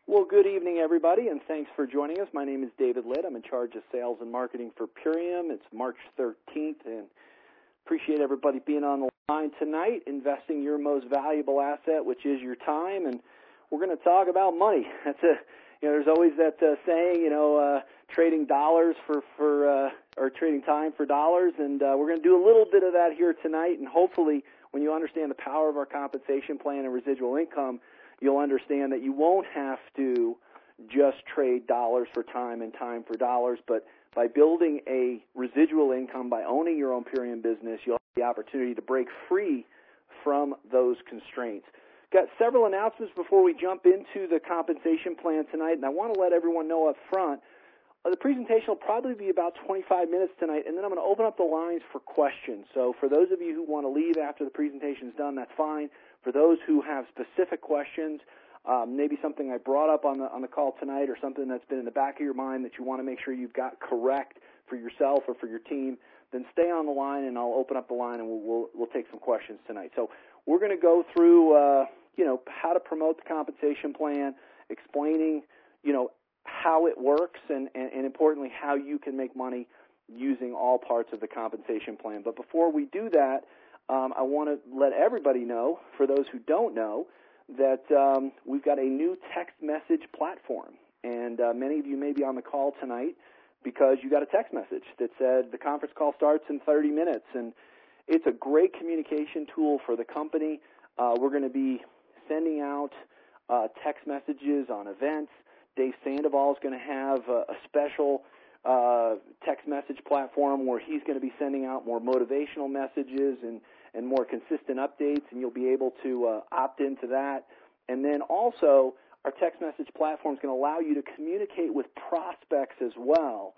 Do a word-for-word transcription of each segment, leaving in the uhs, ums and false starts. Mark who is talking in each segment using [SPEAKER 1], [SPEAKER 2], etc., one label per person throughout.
[SPEAKER 1] Well, good evening, everybody, and thanks for joining us. My name is David Litt. I'm in charge of sales and marketing for Purium. It's March thirteenth, and appreciate everybody being on the line tonight, investing your most valuable asset, which is your time, and we're going to talk about money. That's a, you know, there's always that uh, saying, you know, uh, trading dollars for, for uh, or trading time for dollars, and uh, we're going to do a little bit of that here tonight, and hopefully when you understand the power of our compensation plan and residual income, you'll understand that you won't have to just trade dollars for time and time for dollars, but by building a residual income, by owning your own Purium business, you'll have the opportunity to break free from those constraints. Got several announcements before we jump into the compensation plan tonight, and I want to let everyone know up front, uh, the presentation will probably be about twenty-five minutes tonight, and then I'm going to open up the lines for questions. So for those of you who want to leave after the presentation is done, that's fine. For those who have specific questions, um, maybe something I brought up on the on the call tonight or something that's been in the back of your mind that you want to make sure you've got correct for yourself or for your team, then stay on the line and I'll open up the line and we'll we'll, we'll take some questions tonight. So we're going to go through, uh, you know, how to promote the compensation plan, explaining, you know, how it works and, and, and importantly how you can make money using all parts of the compensation plan. But before we do that, Um, I want to let everybody know, for those who don't know, that um, we've got a new text message platform. And uh, many of you may be on the call tonight because you got a text message that said the conference call starts in thirty minutes. And it's a great communication tool for the company. Uh, we're going to be sending out uh, text messages on events. Dave Sandoval is going to have a, a special uh, text message platform where he's going to be sending out more motivational messages and and more consistent updates, and you'll be able to uh, opt into that. And then also, our text message platform is going to allow you to communicate with prospects as well.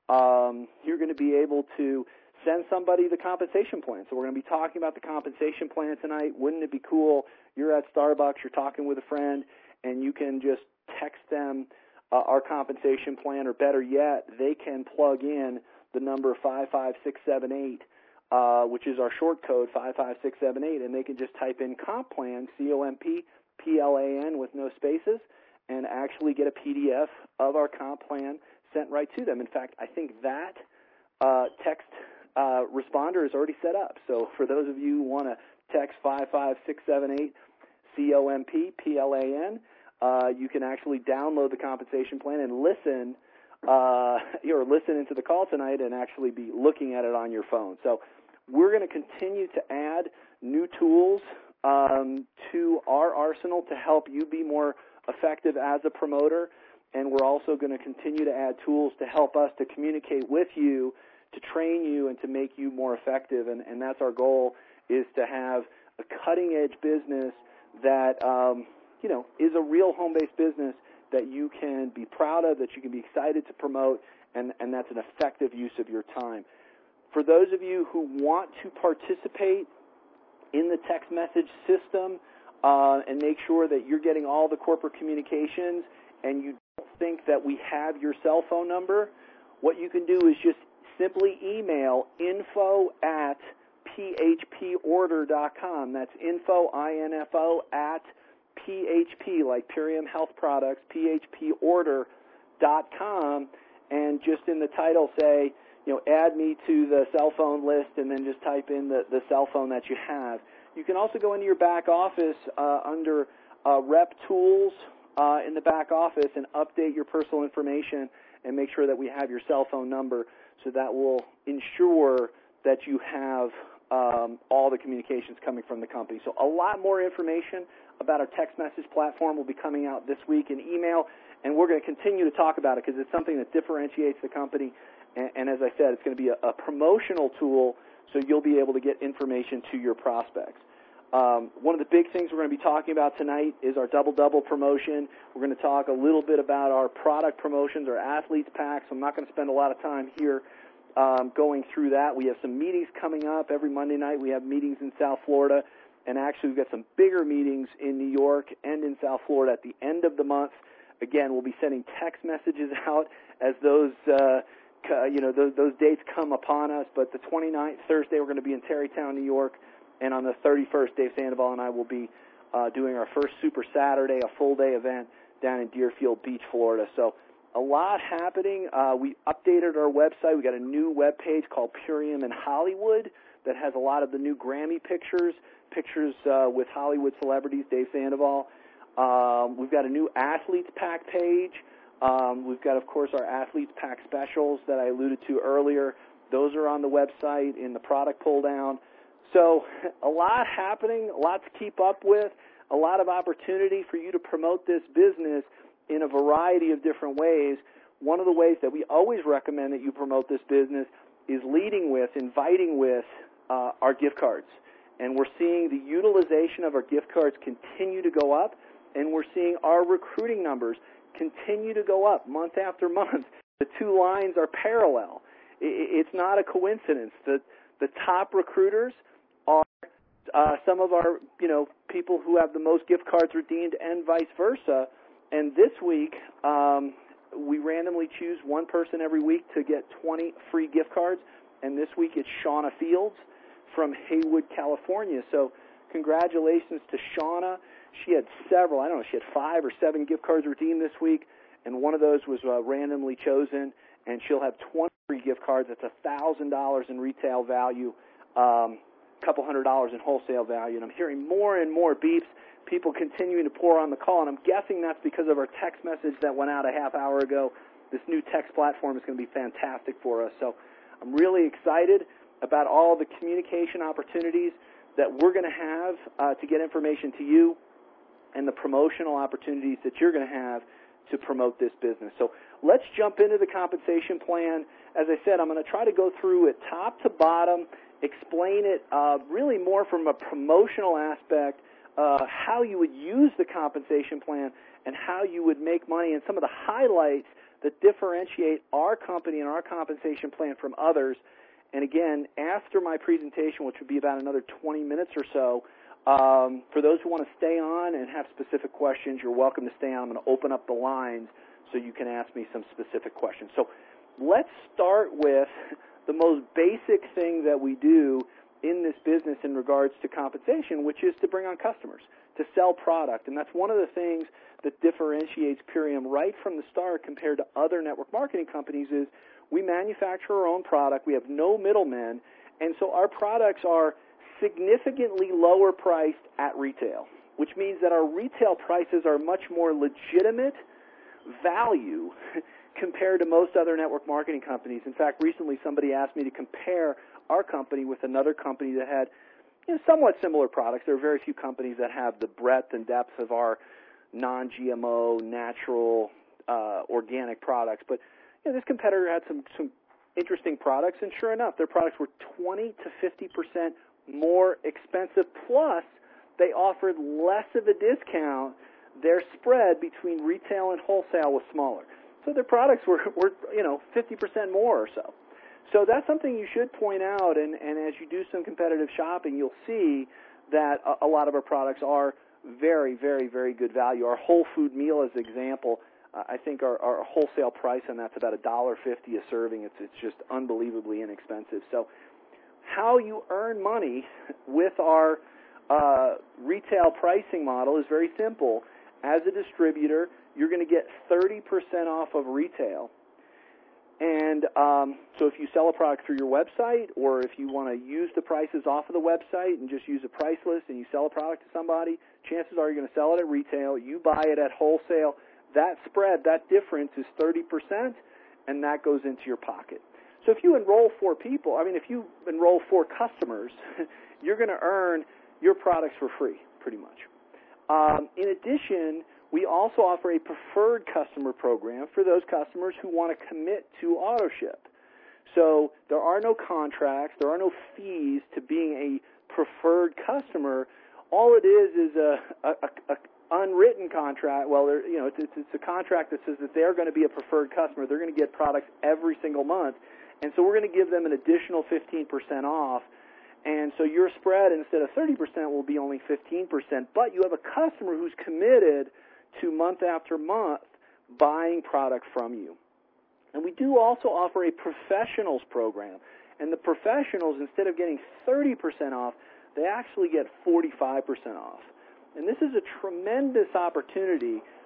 [SPEAKER 1] Um, you're going to be able to send somebody the compensation plan. So we're going to be talking about the compensation plan tonight. Wouldn't it be cool? You're at Starbucks, you're talking with a friend, and you can just text them uh, our compensation plan, or better yet, they can plug in the number five five six seven eight, Uh, which is our short code, five five six seven eight, and they can just type in comp plan, C O M P P L A N with no spaces, and actually get a P D F of our comp plan sent right to them. In fact, I think that uh, text uh, responder is already set up. So for those of you who want to text five five six seven eight C O M P P L A N, uh, you can actually download the compensation plan and listen uh, or listen into the call tonight and actually be looking at it on your phone. So we're going to continue to add new tools um, to our arsenal to help you be more effective as a promoter, and we're also going to continue to add tools to help us to communicate with you, to train you, and to make you more effective, and, and that's our goal, is to have a cutting-edge business that, um, you know, is a real home-based business that you can be proud of, that you can be excited to promote, and, and that's an effective use of your time. For those of you who want to participate in the text message system uh, and make sure that you're getting all the corporate communications and you don't think that we have your cell phone number, what you can do is just simply email info at p h p order dot com. That's info, I N F O, at P H P, like Purium Health Products, P H P order dot com, and just in the title say, you know, add me to the cell phone list, and then just type in the, the cell phone that you have. You can also go into your back office uh, under uh, Rep Tools uh, in the back office and update your personal information and make sure that we have your cell phone number, so that will ensure that you have um, all the communications coming from the company. So a lot more information about our text message platform will be coming out this week in email, and we're going to continue to talk about it because it's something that differentiates the company. And, and as I said, it's going to be a, a promotional tool, so you'll be able to get information to your prospects. Um, one of the big things we're going to be talking about tonight is our double-double promotion. We're going to talk a little bit about our product promotions, our athletes packs. I'm not going to spend a lot of time here um, going through that. We have some meetings coming up. Every Monday night we have meetings in South Florida, and actually we've got some bigger meetings in New York and in South Florida at the end of the month. Again, we'll be sending text messages out as those uh, Uh, you know, those, those dates come upon us, but the twenty-ninth, Thursday, we're going to be in Tarrytown, New York, and on the thirty-first, Dave Sandoval and I will be uh, doing our first Super Saturday, a full-day event down in Deerfield Beach, Florida. So a lot happening. Uh, we updated our website. We got a new web page called Purium in Hollywood that has a lot of the new Grammy pictures, pictures uh, with Hollywood celebrities, Dave Sandoval. Um, we've got a new Athletes Pack page. Um, we've got, of course, our Athletes Pack specials that I alluded to earlier. Those are on the website in the product pull-down. So a lot happening, a lot to keep up with, a lot of opportunity for you to promote this business in a variety of different ways. One of the ways that we always recommend that you promote this business is leading with, inviting with uh, our gift cards. And we're seeing the utilization of our gift cards continue to go up, and we're seeing our recruiting numbers continue to go up month after month. The two lines are parallel. It's not a coincidence. The, the top recruiters are uh, some of our, you know, people who have the most gift cards redeemed and vice versa. And this week, um, we randomly choose one person every week to get twenty free gift cards. And this week it's Shauna Fields from Haywood, California. So congratulations to Shauna. She had several, I don't know, she had five or seven gift cards redeemed this week, and one of those was uh, randomly chosen, and she'll have twenty free gift cards. That's one thousand dollars in retail value, um, a couple hundred dollars in wholesale value. And I'm hearing more and more beeps, people continuing to pour on the call, and I'm guessing that's because of our text message that went out a half hour ago. This new text platform is going to be fantastic for us. So I'm really excited about all the communication opportunities that we're going to have uh, to get information to you, and the promotional opportunities that you're going to have to promote this business. So let's jump into the compensation plan. As I said, I'm going to try to go through it top to bottom, explain it uh, really more from a promotional aspect, uh, how you would use the compensation plan and how you would make money, and some of the highlights that differentiate our company and our compensation plan from others. And again, after my presentation, which would be about another twenty minutes or so, Um, for those who want to stay on and have specific questions, you're welcome to stay on. I'm going to open up the lines so you can ask me some specific questions. So let's start with the most basic thing that we do in this business in regards to compensation, which is to bring on customers, to sell product. And that's one of the things that differentiates Purium right from the start compared to other network marketing companies is we manufacture our own product. We have no middlemen. And so our products are significantly lower priced at retail, which means that our retail prices are much more legitimate value compared to most other network marketing companies. In fact, recently somebody asked me to compare our company with another company that had, you know, somewhat similar products. There are very few companies that have the breadth and depth of our non-G M O, natural, uh, organic products. But you know, this competitor had some, some interesting products, and sure enough, their products were twenty to fifty percent more expensive, plus they offered less of a discount. Their spread between retail and wholesale was smaller. So their products were, were you know, fifty percent more or so. So that's something you should point out, and, and as you do some competitive shopping, you'll see that a, a lot of our products are very, very, very good value. Our whole food meal, as an example, uh, I think our, our wholesale price on that's about one dollar fifty a serving. It's, it's just unbelievably inexpensive. So how you earn money with our uh, retail pricing model is very simple. As a distributor, you're going to get thirty percent off of retail. And um, so if you sell a product through your website, or if you want to use the prices off of the website and just use a price list and you sell a product to somebody, chances are you're going to sell it at retail. You buy it at wholesale. That spread, that difference is thirty percent, and that goes into your pocket. So if you enroll four people, I mean, if you enroll four customers, you're going to earn your products for free, pretty much. Um, in addition, we also offer a preferred customer program for those customers who want to commit to AutoShip. So there are no contracts, there are no fees to being a preferred customer. All it is is a, a, a, a unwritten contract. Well, you know, it's, it's, it's a contract that says that they're going to be a preferred customer. They're going to get products every single month. And so we're going to give them an additional fifteen percent off. And so your spread, instead of thirty percent, will be only fifteen percent. But you have a customer who's committed to month after month buying product from you. And we do also offer a professionals program. And the professionals, instead of getting thirty percent off, they actually get forty-five percent off. And this is a tremendous opportunity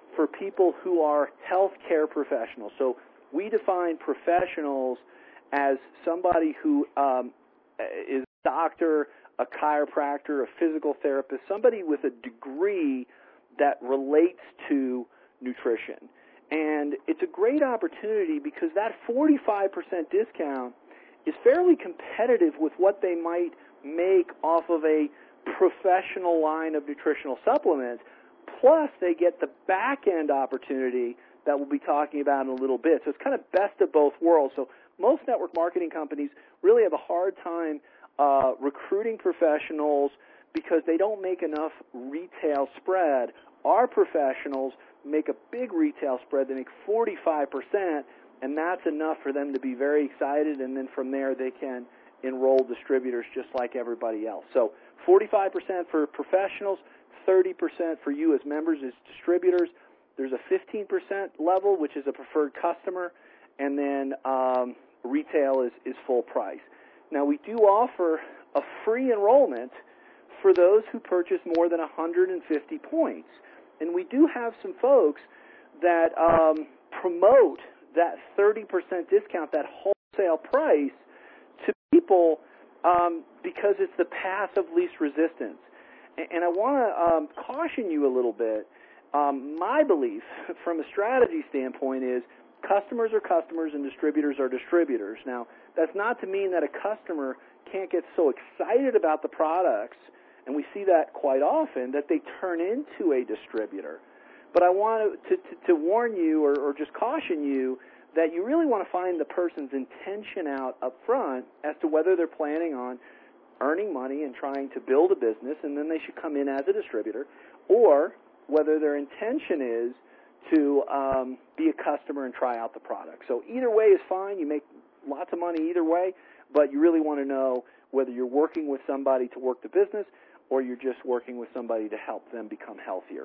[SPEAKER 1] for people who are healthcare professionals. So we define professionals as somebody who um, is a doctor, a chiropractor, a physical therapist, somebody with a degree that relates to nutrition. And it's a great opportunity because that forty-five percent discount is fairly competitive with what they might make off of a professional line of nutritional supplements. Plus, they get the back-end opportunity that we'll be talking about in a little bit. So it's kind of best of both worlds. So most network marketing companies really have a hard time uh, recruiting professionals because they don't make enough retail spread. Our professionals make a big retail spread. They make forty-five percent, and that's enough for them to be very excited, and then from there they can enroll distributors just like everybody else. So forty-five percent for professionals, thirty percent for you as members, as distributors. There's a fifteen percent level, which is a preferred customer, and then um, retail is, is full price. Now, we do offer a free enrollment for those who purchase more than one hundred fifty points. And we do have some folks that um, promote that thirty percent discount, that wholesale price, to people um, because it's the path of least resistance. And, and I want to um, caution you a little bit. Um, my belief from a strategy standpoint is customers are customers and distributors are distributors. Now, that's not to mean that a customer can't get so excited about the products, and we see that quite often, that they turn into a distributor. But I want to, to, to warn you or, or just caution you that you really want to find the person's intention out up front as to whether they're planning on earning money and trying to build a business, and then they should come in as a distributor, or whether their intention is to um, be a customer and try out the product. So either way is fine. You make lots of money either way, but you really want to know whether you're working with somebody to work the business or you're just working with somebody to help them become healthier.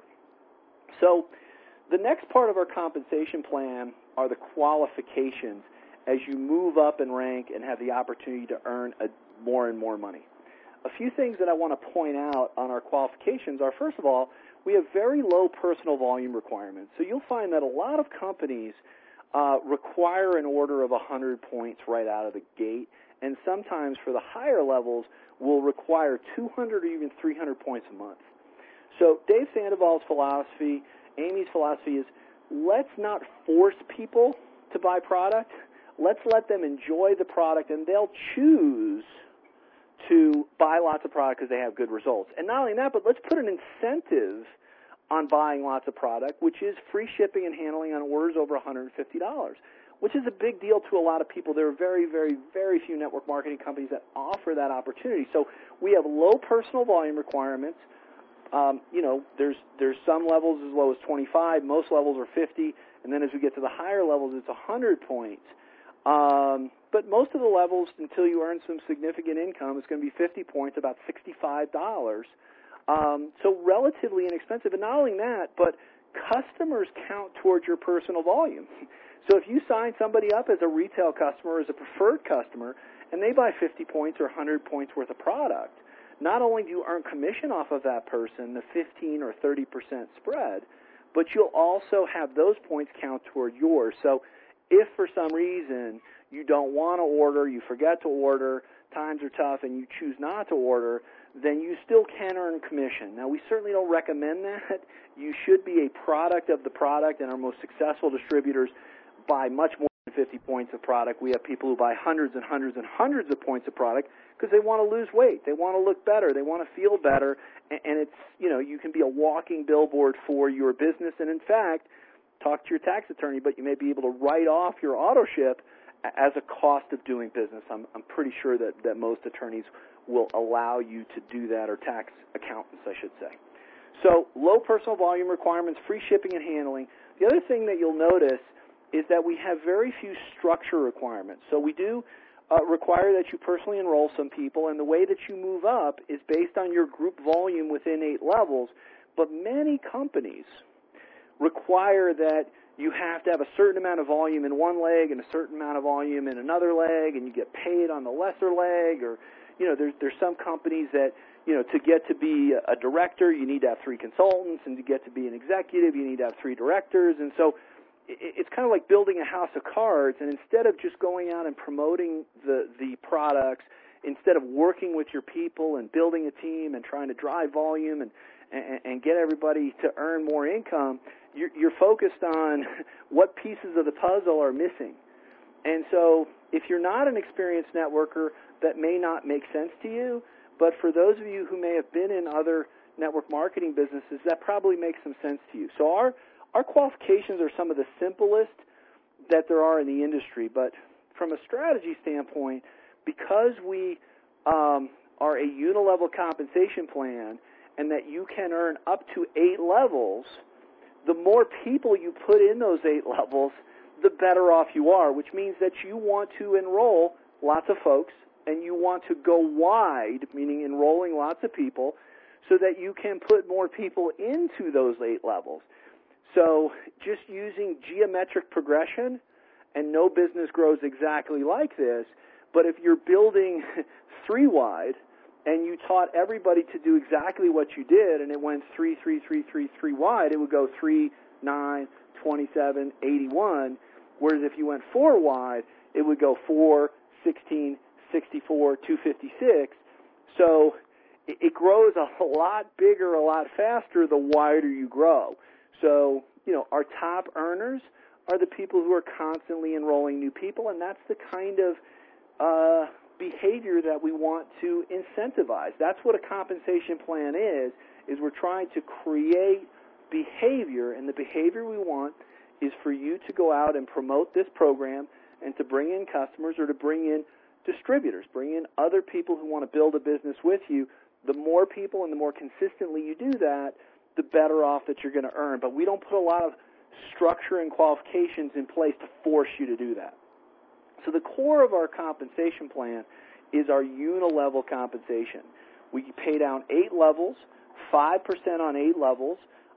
[SPEAKER 1] So the next part of our compensation plan are the qualifications as you move up in rank and have the opportunity to earn a, more and more money. A few things that I want to point out on our qualifications are, first of all, we have very low personal volume requirements. So you'll find that a lot of companies uh, require an order of one hundred points right out of the gate, and sometimes for the higher levels will require two hundred or even three hundred points a month. So Dave Sandoval's philosophy, Amy's philosophy is let's not force people to buy product. Let's let them enjoy the product, and they'll choose to buy lots of product because they have good results. And not only that, but let's put an incentive on buying lots of product, which is free shipping and handling on orders over one hundred fifty dollars, which is a big deal to a lot of people. There are very, very, very few network marketing companies that offer that opportunity. So we have low personal volume requirements. Um, you know, there's there's some levels as low as twenty-five, most levels are fifty, and then as we get to the higher levels, it's one hundred points. Um, but most of the levels, until you earn some significant income, is going to be fifty points, about sixty-five dollars. Um, so relatively inexpensive. And not only that, but customers count towards your personal volume. So if you sign somebody up as a retail customer, as a preferred customer, and they buy fifty points or one hundred points worth of product, not only do you earn commission off of that person, the fifteen or thirty percent spread, but you'll also have those points count toward yours. So if for some reason you don't want to order, you forget to order, times are tough, and you choose not to order, then you still can earn commission. Now, we certainly don't recommend that. You should be a product of the product, and our most successful distributors buy much more than fifty points of product. We have people who buy hundreds and hundreds and hundreds of points of product because they want to lose weight. They want to look better. They want to feel better, and it's, you know, you can be a walking billboard for your business, and in fact, talk to your tax attorney, but you may be able to write off your auto ship as a cost of doing business. I'm, I'm pretty sure that, that most attorneys will allow you to do that, or tax accountants, I should say. So low personal volume requirements, free shipping and handling. The other thing that you'll notice is that we have very few structure requirements. So we do uh, require that you personally enroll some people, and the way that you move up is based on your group volume within eight levels, but many companies require that you have to have a certain amount of volume in one leg and a certain amount of volume in another leg, and you get paid on the lesser leg, or, you know, there's, there's some companies that you know, to get to be a director, you need to have three consultants, and to get to be an executive, you need to have three directors. And so it's kind of like building a house of cards, and instead of just going out and promoting the, the products, instead of working with your people and building a team and trying to drive volume and, and, and get everybody to earn more income, you're, you're focused on what pieces of the puzzle are missing. And so if you're not an experienced networker, that may not make sense to you, but for those of you who may have been in other network marketing businesses, that probably makes some sense to you. So our Our qualifications are some of the simplest that there are in the industry, but from a strategy standpoint, because we um, are a unilevel compensation plan and that you can earn up to eight levels, the more people you put in those eight levels, the better off you are, which means that you want to enroll lots of folks and you want to go wide, meaning enrolling lots of people, so that you can put more people into those eight levels. So just using geometric progression, and no business grows exactly like this, but if you're building three wide and you taught everybody to do exactly what you did and it went three, three, three, three, three wide, it would go three, nine, twenty-seven, eighty-one, whereas if you went four wide, it would go four, sixteen, sixty-four, two fifty-six. So it grows a lot bigger, a lot faster the wider you grow. So, you know, our top earners are the people who are constantly enrolling new people, and that's the kind of uh, behavior that we want to incentivize. That's what a compensation plan is, is we're trying to create behavior, and the behavior we want is for you to go out and promote this program and to bring in customers or to bring in distributors, bring in other people who want to build a business with you. The more people and the more consistently you do that, the better off that you're going to earn. But we don't put a lot of structure and qualifications in place to force you to do that. So the core of our compensation plan is our unilevel compensation. We pay down eight levels, five percent on eight levels,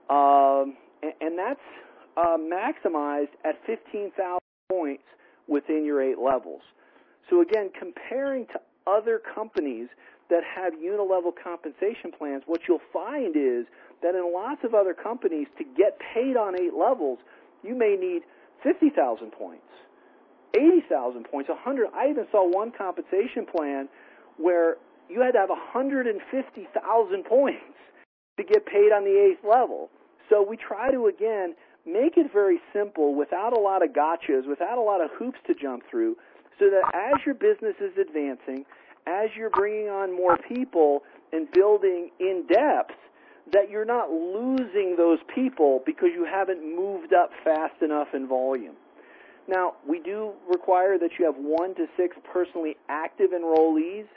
[SPEAKER 1] um, and, and that's uh, maximized at fifteen thousand points within your eight levels. So again, comparing to other companies that have unilevel compensation plans, what you'll find is that in lots of other companies, to get paid on eight levels, you may need fifty thousand points, eighty thousand points, one hundred. I even saw one compensation plan where you had to have one hundred fifty thousand points to get paid on the eighth level. So we try to, again, make it very simple without a lot of gotchas, without a lot of hoops to jump through, so that as your business is advancing, as you're bringing on more people and building in depth, that you're not losing those people because you haven't moved up fast enough in volume. Now, we do require that you have one to six personally active enrollees,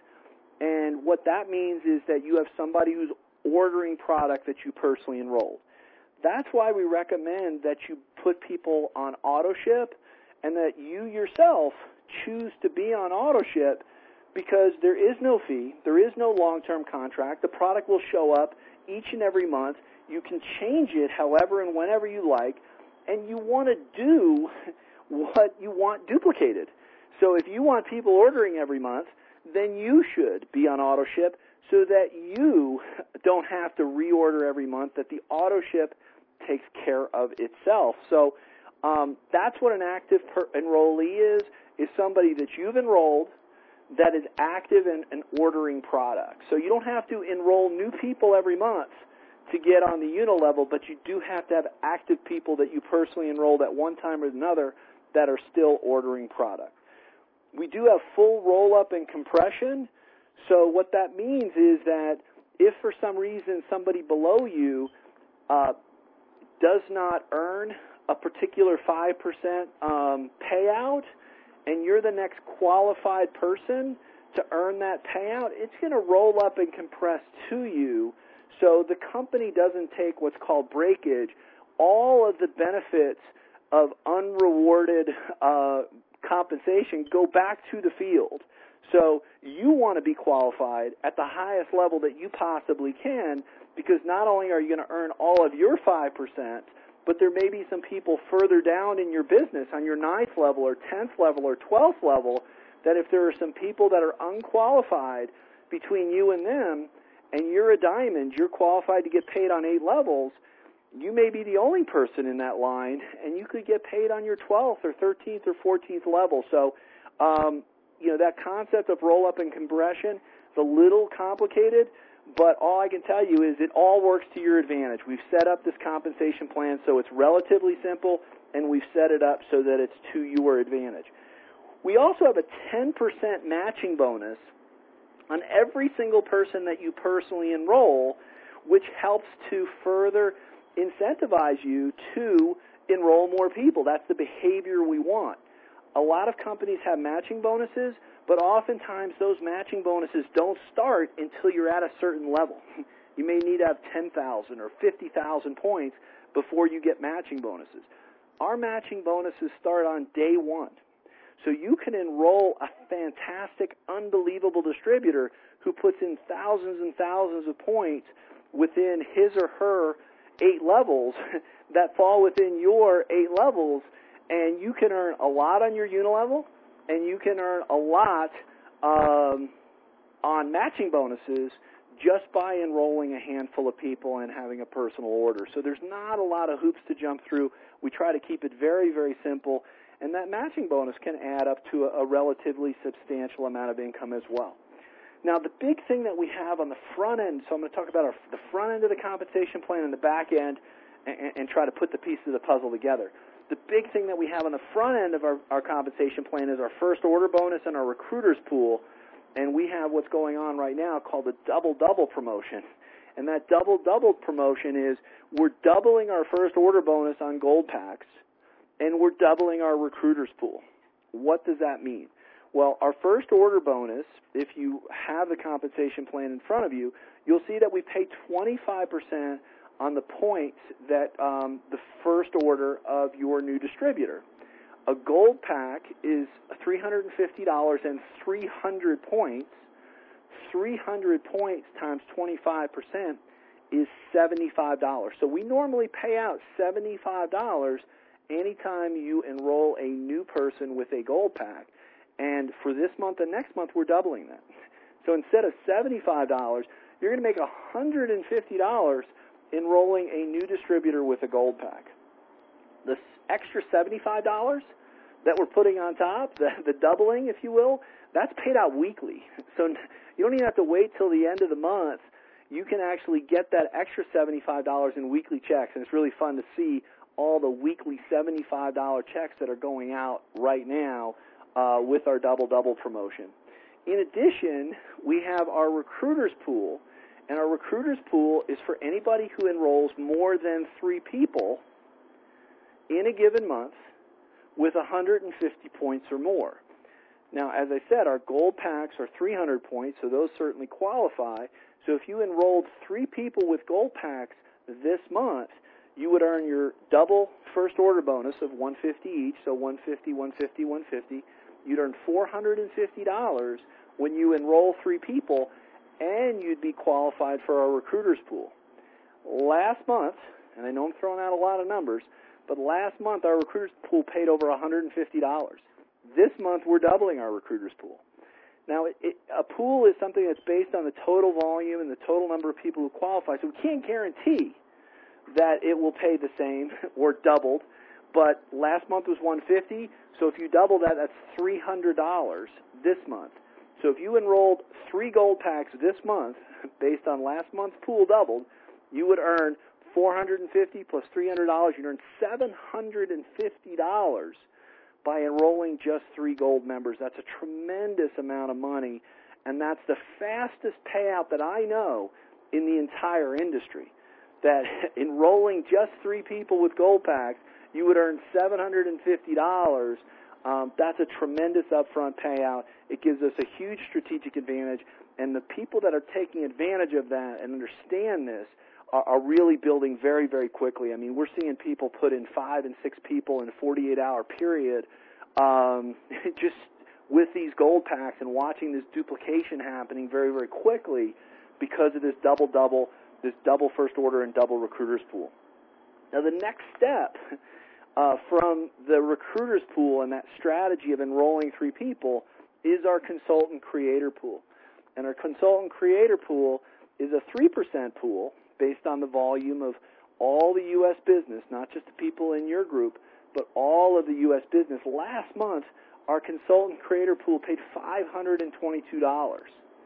[SPEAKER 1] and what that means is that you have somebody who's ordering product that you personally enrolled. That's why we recommend that you put people on AutoShip and that you yourself choose to be on AutoShip, because there is no fee, there is no long-term contract. The product will show up each and every month. You can change it however and whenever you like, and you want to do what you want duplicated. So if you want people ordering every month, then you should be on AutoShip so that you don't have to reorder every month, that the AutoShip takes care of itself. So um, that's what an active per- enrollee is, is somebody that you've enrolled that is active in, in ordering products. So you don't have to enroll new people every month to get on the unilevel, but you do have to have active people that you personally enrolled at one time or another that are still ordering product. We do have full roll-up and compression. So what that means is that if for some reason somebody below you uh, does not earn a particular five percent um, payout, and you're the next qualified person to earn that payout, it's going to roll up and compress to you, so the company doesn't take what's called breakage. All of the benefits of unrewarded uh, compensation go back to the field. So you want to be qualified at the highest level that you possibly can, because not only are you going to earn all of your five percent, but there may be some people further down in your business on your ninth level or tenth level or twelfth level that if there are some people that are unqualified between you and them, and you're a diamond, you're qualified to get paid on eight levels, you may be the only person in that line, and you could get paid on your twelfth or thirteenth or fourteenth level. So, um, you know, that concept of roll-up and compression is a little complicated, but all I can tell you is it all works to your advantage. We've set up this compensation plan so it's relatively simple, and we've set it up so that it's to your advantage. We also have a ten percent matching bonus on every single person that you personally enroll, which helps to further incentivize you to enroll more people. That's the behavior we want. A lot of companies have matching bonuses, but oftentimes those matching bonuses don't start until you're at a certain level. You may need to have ten thousand or fifty thousand points before you get matching bonuses. Our matching bonuses start on day one. So you can enroll a fantastic, unbelievable distributor who puts in thousands and thousands of points within his or her eight levels that fall within your eight levels, and you can earn a lot on your unilevel, and you can earn a lot um, on matching bonuses just by enrolling a handful of people and having a personal order. So there's not a lot of hoops to jump through. We try to keep it very, very simple, and that matching bonus can add up to a, a relatively substantial amount of income as well. Now, the big thing that we have on the front end, so I'm going to talk about our, the front end of the compensation plan and the back end and, and try to put the pieces of the puzzle together. The big thing that we have on the front end of our, our compensation plan is our first order bonus and our recruiters pool, and we have what's going on right now called the double-double promotion. And that double-double promotion is we're doubling our first order bonus on gold packs, and we're doubling our recruiters pool. What does that mean? Well, our first order bonus, if you have the compensation plan in front of you, you'll see that we pay twenty-five percent on the points that um, the first order of your new distributor. A gold pack is three hundred fifty dollars and three hundred points. three hundred points times twenty-five percent is seventy-five dollars. So we normally pay out seventy-five dollars anytime you enroll a new person with a gold pack. And for this month and next month, we're doubling that. So instead of seventy-five dollars, you're going to make one hundred fifty dollars enrolling a new distributor with a gold pack. The extra seventy-five dollars that we're putting on top, the, the doubling, if you will, that's paid out weekly. So you don't even have to wait till the end of the month. You can actually get that extra seventy-five dollars in weekly checks, and it's really fun to see all the weekly seventy-five dollar checks that are going out right now uh, with our double-double promotion. In addition, we have our recruiters pool, and our recruiters pool is for anybody who enrolls more than three people in a given month with one hundred fifty points or more. Now, as I said, our gold packs are three hundred points, so those certainly qualify. So if you enrolled three people with gold packs this month, you would earn your double first order bonus of one hundred fifty each, so one hundred fifty, one hundred fifty, one hundred fifty. You'd earn four hundred fifty dollars when you enroll three people, and you'd be qualified for our recruiters pool. Last month, and I know I'm throwing out a lot of numbers, but last month our recruiters pool paid over one hundred fifty dollars. This month we're doubling our recruiters pool. Now, it, it, a pool is something that's based on the total volume and the total number of people who qualify, so we can't guarantee that it will pay the same or doubled, but last month was one hundred fifty dollars, so if you double that, that's three hundred dollars this month. So if you enrolled three gold packs this month, based on last month's pool doubled, you would earn four hundred fifty dollars plus three hundred dollars. You'd earn seven hundred fifty dollars by enrolling just three gold members. That's a tremendous amount of money, and that's the fastest payout that I know in the entire industry. That enrolling just three people with gold packs, you would earn seven hundred fifty dollars. Um, that's a tremendous upfront payout. It gives us a huge strategic advantage, and the people that are taking advantage of that and understand this are, are really building very, very quickly. I mean, we're seeing people put in five and six people in a forty-eight hour period um, just with these gold packs and watching this duplication happening very, very quickly because of this double-double, this double first order and double recruiters pool. Now, the next step uh, from the recruiters pool and that strategy of enrolling three people is our consultant creator pool. And our consultant creator pool is a three percent pool based on the volume of all the U S business, not just the people in your group, but all of the U S business. Last month, our consultant creator pool paid five hundred twenty-two dollars.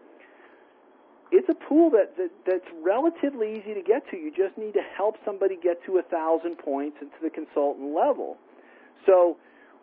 [SPEAKER 1] It's a pool that, that that's relatively easy to get to. You just need to help somebody get to one thousand points into the consultant level. So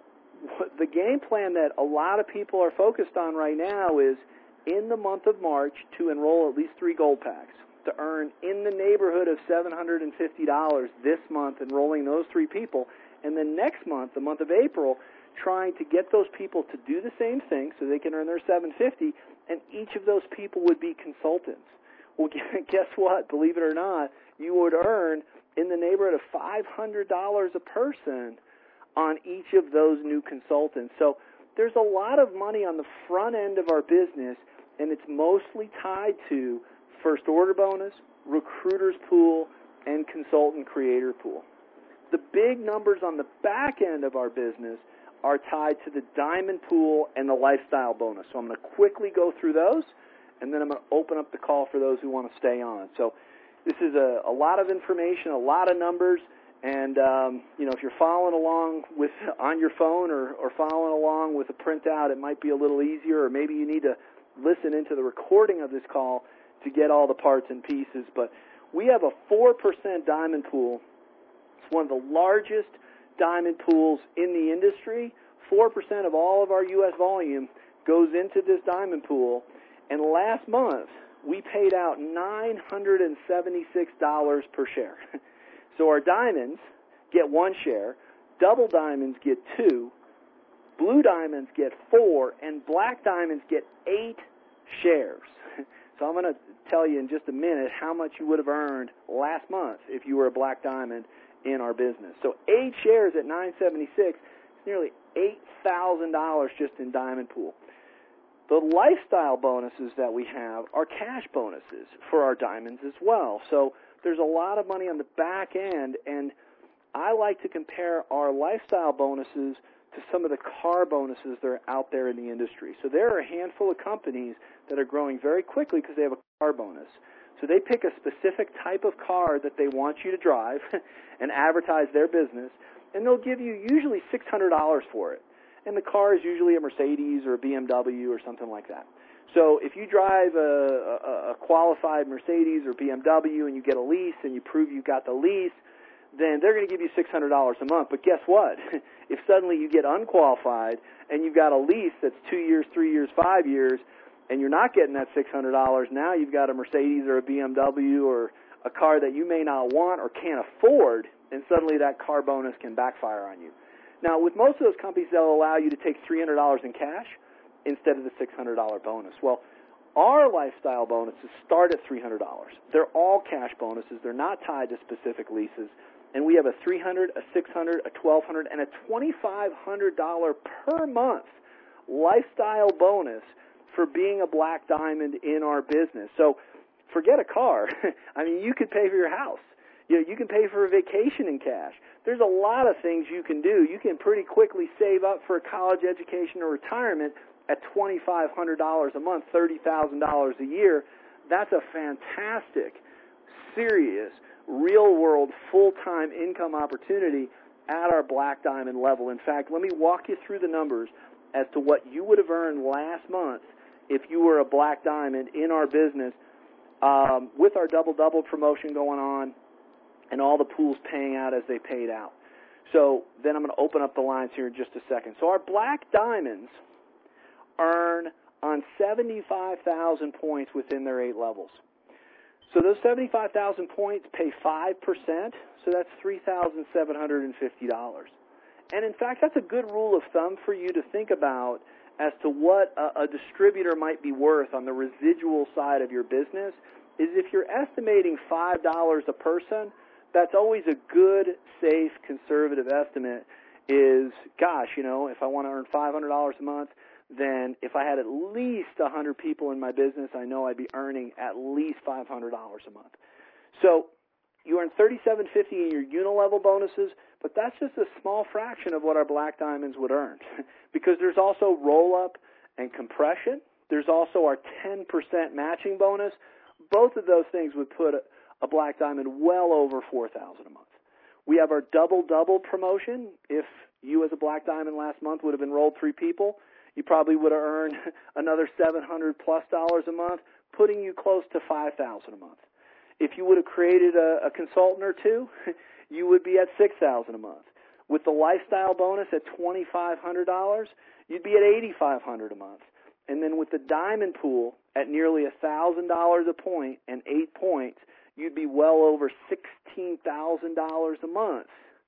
[SPEAKER 1] the game plan that a lot of people are focused on right now is in the month of March to enroll at least three gold packs, to earn in the neighborhood of seven hundred fifty dollars this month, enrolling those three people, and then next month, the month of April, trying to get those people to do the same thing so they can earn their seven hundred fifty dollars, and each of those people would be consultants. Well, guess what? Believe it or not, you would earn in the neighborhood of five hundred dollars a person on each of those new consultants. So there's a lot of money on the front end of our business, and it's mostly tied to first order bonus, recruiter's pool, and consultant creator pool. The big numbers on the back end of our business are tied to the diamond pool and the lifestyle bonus. So I'm going to quickly go through those, and then I'm going to open up the call for those who want to stay on. So this is a, a lot of information, a lot of numbers, and um, you know, if you're following along with on your phone or, or following along with a printout, it might be a little easier, or maybe you need to listen into the recording of this call to get all the parts and pieces. But we have a four percent diamond pool. It's one of the largest diamond pools in the industry. four percent of all of our U S volume goes into this diamond pool. And last month, we paid out nine hundred seventy-six dollars per share. So our diamonds get one share, double diamonds get two, blue diamonds get four, and black diamonds get eight shares. So I'm going to tell you in just a minute how much you would have earned last month if you were a black diamond in our business. So eight shares at nine hundred seventy-six dollars, nearly eight thousand dollars just in diamond pool. The lifestyle bonuses that we have are cash bonuses for our diamonds as well. So there's a lot of money on the back end, and I like to compare our lifestyle bonuses to some of the car bonuses that are out there in the industry. So there are a handful of companies that are growing very quickly because they have a car bonus. So they pick a specific type of car that they want you to drive and advertise their business, and they'll give you usually six hundred dollars for it. And the car is usually a Mercedes or a B M W or something like that. So if you drive a, a, a qualified Mercedes or B M W and you get a lease and you prove you got the lease, then they're going to give you six hundred dollars a month. But guess what? If suddenly you get unqualified and you've got a lease that's two years, three years, five years, and you're not getting that six hundred dollars, now you've got a Mercedes or a B M W or a car that you may not want or can't afford, and suddenly that car bonus can backfire on you. Now, with most of those companies, they'll allow you to take three hundred dollars in cash instead of the six hundred dollars bonus. Well, our lifestyle bonuses start at three hundred dollars. They're all cash bonuses. They're not tied to specific leases. And we have a three hundred dollars, a six hundred dollars, a twelve hundred dollars, and a twenty-five hundred dollars per month lifestyle bonus for being a black diamond in our business. So forget a car. I mean, you could pay for your house. You know, you can pay for a vacation in cash. There's a lot of things you can do. You can pretty quickly save up for a college education or retirement at twenty-five hundred dollars a month, thirty thousand dollars a year. That's a fantastic, serious, real-world, full-time income opportunity at our black diamond level. In fact, let me walk you through the numbers as to what you would have earned last month if you were a black diamond in our business um, with our double-double promotion going on and all the pools paying out as they paid out. So then I'm going to open up the lines here in just a second. So our black diamonds earn on seventy-five thousand points within their eight levels. So those seventy-five thousand points pay five percent, so that's three thousand seven hundred fifty dollars. And in fact, that's a good rule of thumb for you to think about as to what a, a distributor might be worth on the residual side of your business, is if you're estimating five dollars a person, that's always a good, safe, conservative estimate is, gosh, you know, if I want to earn five hundred dollars a month, then if I had at least one hundred people in my business, I know I'd be earning at least five hundred dollars a month. So you earn thirty-seven fifty in your unilevel bonuses, but that's just a small fraction of what our black diamonds would earn because there's also roll-up and compression. There's also our ten percent matching bonus. both of those things would put a, a Black Diamond well over four thousand dollars a month. We have our double-double promotion. If you as a Black Diamond last month would have enrolled three people, you probably would have earned another seven hundred plus dollars a month, putting you close to five thousand dollars a month. If you would have created a, a consultant or two, you would be at six thousand dollars a month. With the lifestyle bonus at twenty-five hundred dollars, you'd be at eighty-five hundred dollars a month. And then with the diamond pool at nearly one thousand dollars a point and eight points, you'd be well over sixteen thousand dollars a month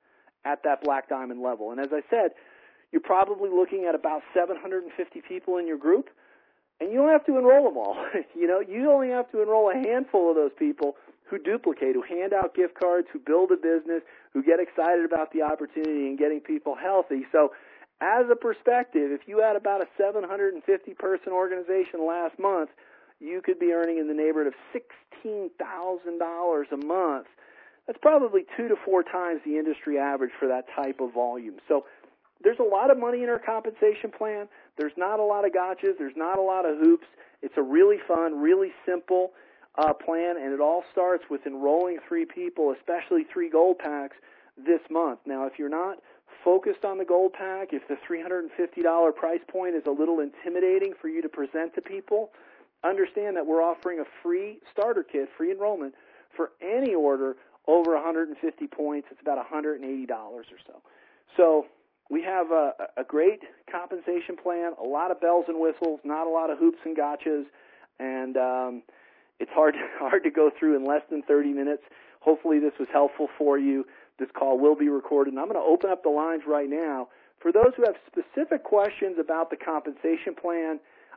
[SPEAKER 1] at that Black Diamond level. And as I said, you're probably looking at about seven hundred fifty people in your group, and you don't have to enroll them all. You know, you only have to enroll a handful of those people who duplicate, who hand out gift cards, who build a business, who get excited about the opportunity and getting people healthy. So as a perspective, if you had about a seven hundred fifty person organization last month, you could be earning in the neighborhood of sixteen thousand dollars a month. That's probably two to four times the industry average for that type of volume. So there's a lot of money in our compensation plan. There's not a lot of gotchas. There's not a lot of hoops. It's a really fun, really simple uh, plan, and it all starts with enrolling three people, especially three gold packs, this month. Now, if you're not focused on the gold pack, if the three hundred fifty dollars price point is a little intimidating for you to present to people, understand that we're offering a free starter kit, free enrollment, for any order over one hundred fifty points. It's about one hundred eighty dollars or so. So we have a, a great compensation plan, a lot of bells and whistles, not a lot of hoops and gotchas, and um, it's hard, hard to go through in less than thirty minutes. Hopefully this was helpful for you. This call will be recorded, and I'm going to open up the lines right now. For those who have specific questions about the compensation plan,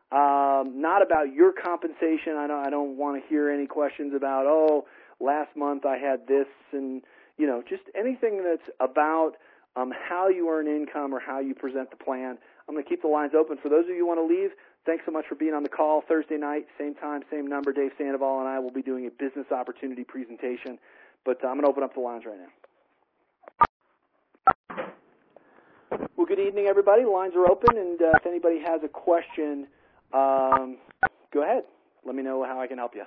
[SPEAKER 1] um, not about your compensation, I don't, I don't want to hear any questions about, oh, last month I had this, and, you know, just anything that's about um, how you earn income or how you present the plan. I'm going to keep the lines open. For those of you who want to leave, thanks so much for being on the call. Thursday night, same time, same number. Dave Sandoval and I will be doing a business opportunity presentation, but uh, I'm going to open up the lines right now. Well, good evening, everybody. The lines are open, and uh, if anybody has a question, um, go ahead. Let me know how I can help you.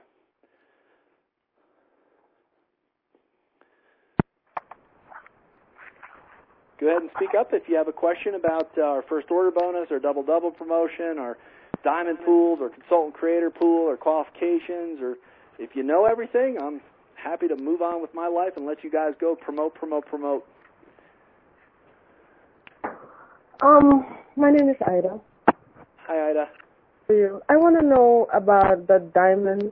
[SPEAKER 1] Go ahead and speak up if you have a question about uh, our first order bonus or double-double promotion or diamond pools or consultant creator pool or qualifications, or if you know everything, I'm happy to move on with my life and let you guys go promote, promote, promote.
[SPEAKER 2] Um, my name is Ida.
[SPEAKER 1] Hi, Ida.
[SPEAKER 2] For you, I want to know about the diamond.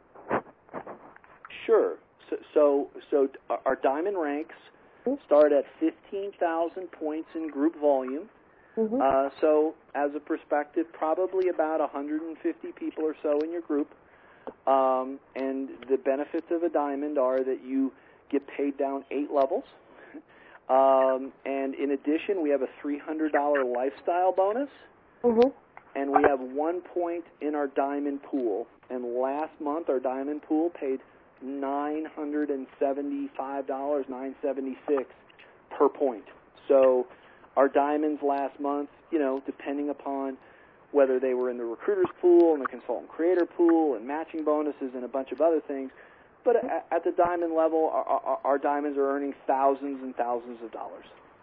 [SPEAKER 1] Sure. So, so, so our diamond ranks start at fifteen thousand points in group volume.
[SPEAKER 2] Mm-hmm.
[SPEAKER 1] Uh, so, as a perspective, probably about one hundred fifty people or so in your group. Um, and the benefits of a diamond are that you get paid down eight levels. Um, and in addition, we have a three hundred dollars lifestyle bonus.
[SPEAKER 2] Mm-hmm.
[SPEAKER 1] And we have one point in our diamond pool. And last month, our diamond pool paid nine hundred seventy-five dollars, nine seventy-six per point. So our diamonds last month, you know, depending upon whether they were in the recruiter's pool and the consultant creator pool and matching bonuses and a bunch of other things, but at the diamond level, our, our, our diamonds are earning thousands and thousands of dollars.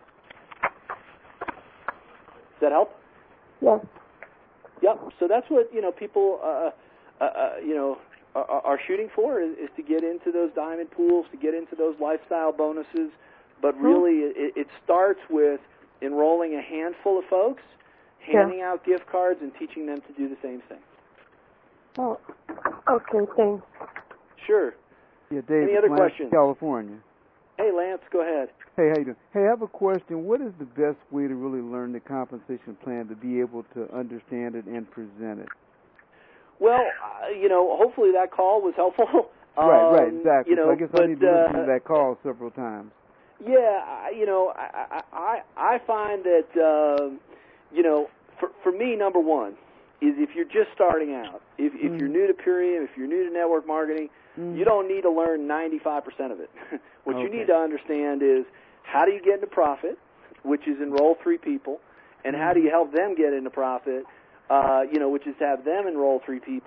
[SPEAKER 1] Does that help?
[SPEAKER 2] Yes.
[SPEAKER 1] Yep. So that's what, you know, people, uh, uh, uh, you know, are, are shooting for is, is to get into those diamond pools, to get into those lifestyle bonuses. But really, it, it starts with enrolling a handful of folks, handing
[SPEAKER 2] yeah.
[SPEAKER 1] out gift cards, and teaching them to do the same thing.
[SPEAKER 2] Oh, okay, thanks.
[SPEAKER 1] Sure.
[SPEAKER 3] Yeah, Dave,
[SPEAKER 1] Any other
[SPEAKER 3] Lance,
[SPEAKER 1] questions?
[SPEAKER 3] California.
[SPEAKER 1] Hey, Lance, go ahead.
[SPEAKER 3] Hey, how you doing? Hey, I have a question. What is the best way to really learn the compensation plan to be able to understand it and present it?
[SPEAKER 1] Well, uh, you know, hopefully that call was helpful.
[SPEAKER 3] Um, right, right, exactly.
[SPEAKER 1] You know,
[SPEAKER 3] so I guess
[SPEAKER 1] but,
[SPEAKER 3] I need to
[SPEAKER 1] uh,
[SPEAKER 3] listen to that call several times.
[SPEAKER 1] Yeah, I, you know, I I, I find that, uh, you know, for, for me, number one, is if you're just starting out, if, if mm. you're new to Purium, if you're new to network marketing, mm. you don't need to learn ninety-five percent of it. What okay. you need to understand is how do you get into profit, which is enroll three people, and mm. how do you help them get into profit, uh, you know, which is to have them enroll three people,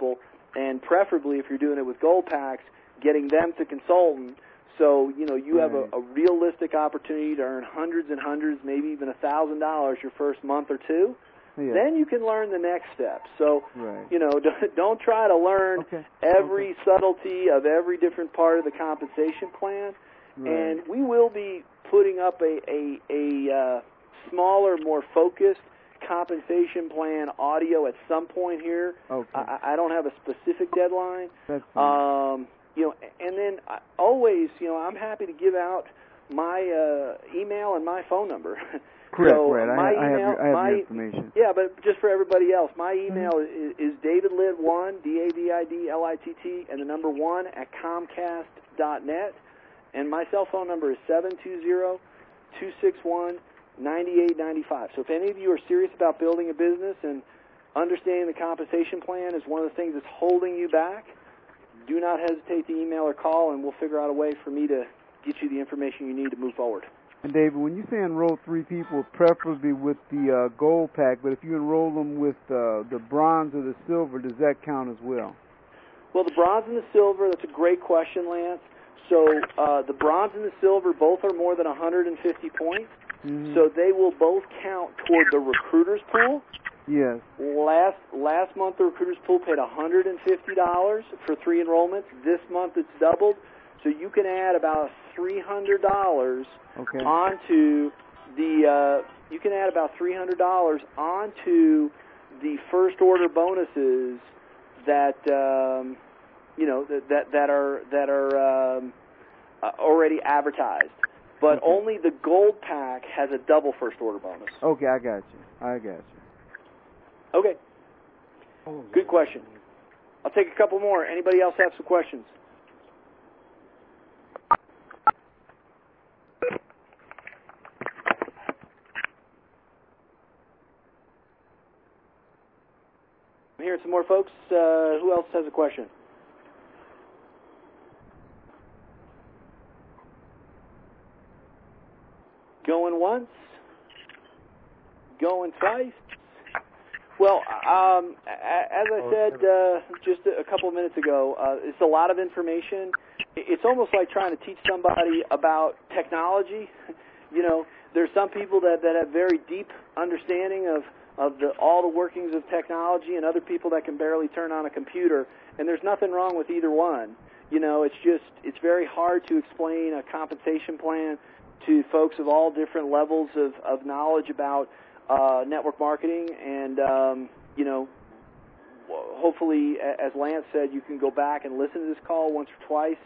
[SPEAKER 1] and preferably if you're doing it with gold packs, getting them to consultant. So, you know, you have a, a realistic opportunity to earn hundreds and hundreds, maybe even a thousand dollars your first month or two.
[SPEAKER 3] Yeah.
[SPEAKER 1] Then you can learn the next step. So,
[SPEAKER 3] right.
[SPEAKER 1] you know, don't, don't try to learn
[SPEAKER 3] okay.
[SPEAKER 1] every
[SPEAKER 3] okay.
[SPEAKER 1] subtlety of every different part of the compensation plan.
[SPEAKER 3] Right.
[SPEAKER 1] And we will be putting up a, a, a uh, smaller, more focused compensation plan audio at some point here.
[SPEAKER 3] Okay.
[SPEAKER 1] I, I don't have a specific deadline.
[SPEAKER 3] That's fine.
[SPEAKER 1] Um, you know, and then I, always, you know, I'm happy to give out my uh, email and my phone number.
[SPEAKER 3] Correct,
[SPEAKER 1] so
[SPEAKER 3] right.
[SPEAKER 1] My
[SPEAKER 3] I,
[SPEAKER 1] email,
[SPEAKER 3] I have, I have
[SPEAKER 1] my,
[SPEAKER 3] the information.
[SPEAKER 1] Yeah, but just for everybody else, my email
[SPEAKER 3] mm-hmm.
[SPEAKER 1] is, is davidlid one, D A V I D L I T T, and the number one at comcast dot net. And my cell phone number is seven two zero, two six one, nine eight nine five. So if any of you are serious about building a business and understanding the compensation plan is one of the things that's holding you back, do not hesitate to email or call, and we'll figure out a way for me to get you the information you need to move forward.
[SPEAKER 3] And David, when you say enroll three people, preferably with the uh, gold pack, but if you enroll them with uh, the bronze or the silver, does that count as well?
[SPEAKER 1] Well, the bronze and the silver, that's a great question, Lance. So uh, the bronze and the silver both are more than one hundred fifty points,
[SPEAKER 3] mm-hmm.
[SPEAKER 1] so they will both count toward the recruiter's pool.
[SPEAKER 3] Yes.
[SPEAKER 1] Last last month, the recruiter's pool paid one hundred fifty dollars for three enrollments. This month, it's doubled, so you can add about three hundred dollars
[SPEAKER 3] okay.
[SPEAKER 1] onto the. Uh, you can add about three hundred dollars onto the first order bonuses that. Um, You know that that, that are that are um, uh, already advertised, but
[SPEAKER 3] okay.
[SPEAKER 1] only the gold pack has a double first order bonus.
[SPEAKER 3] Okay, I got you. I got you.
[SPEAKER 1] Okay, good question. I'll take a couple more. Anybody else have some questions? I'm hearing some more folks. Uh, who else has a question? Going once? Going twice? Well, um, as I said uh, just a couple of minutes ago, uh, it's a lot of information. It's almost like trying to teach somebody about technology. You know, there's some people that, that have very deep understanding of, of the, all the workings of technology, and other people that can barely turn on a computer, and there's nothing wrong with either one. You know, it's just, it's very hard to explain a compensation plan to folks of all different levels of, of knowledge about uh, network marketing. And, um, you know, hopefully, as Lance said, you can go back and listen to this call once or twice,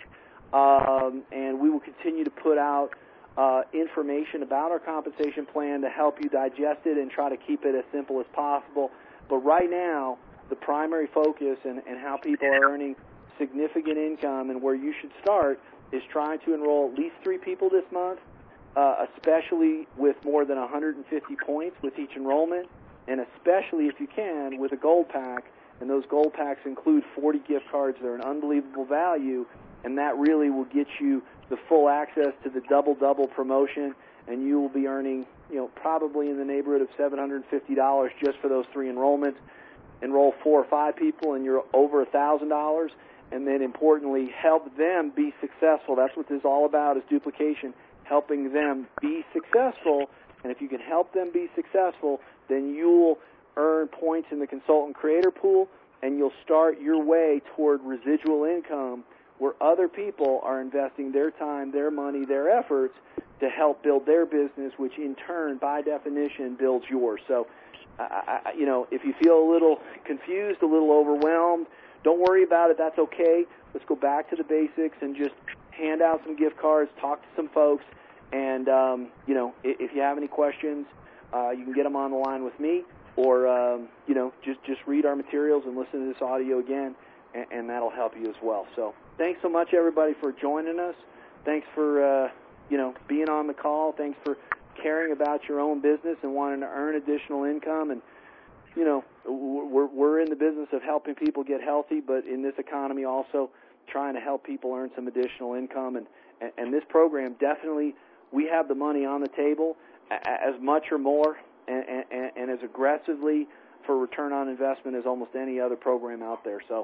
[SPEAKER 1] um, and we will continue to put out uh, information about our compensation plan to help you digest it and try to keep it as simple as possible. But right now, the primary focus and, and how people are earning significant income and where you should start is trying to enroll at least three people this month, Uh, especially with more than one hundred fifty points with each enrollment, and especially if you can with a gold pack. And those gold packs include forty gift cards. They're an unbelievable value, and that really will get you the full access to the double-double promotion, and you will be earning, you know, probably in the neighborhood of seven hundred fifty dollars just for those three enrollments. Enroll four or five people, and you're over one thousand dollars. And then, importantly, help them be successful. That's what this is all about, is duplication. Helping them be successful, and if you can help them be successful, then you'll earn points in the consultant creator pool, and you'll start your way toward residual income where other people are investing their time, their money, their efforts to help build their business, which in turn, by definition, builds yours. So, I, I, you know, if you feel a little confused, a little overwhelmed, don't worry about it. That's okay. Let's go back to the basics and just hand out some gift cards, talk to some folks, and, um, you know, if, if you have any questions, uh, you can get them on the line with me, or, um, you know, just, just read our materials and listen to this audio again, and, and that'll help you as well. So thanks so much, everybody, for joining us. Thanks for, uh, you know, being on the call. Thanks for caring about your own business and wanting to earn additional income. And, you know, we're, we're in the business of helping people get healthy, but in this economy also trying to help people earn some additional income. And, and, and this program, definitely, we have the money on the table as much or more and, and, and as aggressively for return on investment as almost any other program out there. So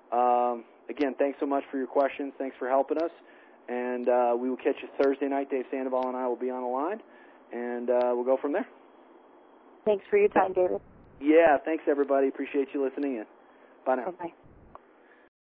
[SPEAKER 1] Um, again, thanks so much for your questions. Thanks for helping us. And uh, we will catch you Thursday night. Dave Sandoval and I will be on the line, and uh, we'll go from there.
[SPEAKER 2] Thanks for your time, David.
[SPEAKER 1] Yeah, thanks, everybody. Appreciate you listening in. Bye now.
[SPEAKER 2] Bye-bye.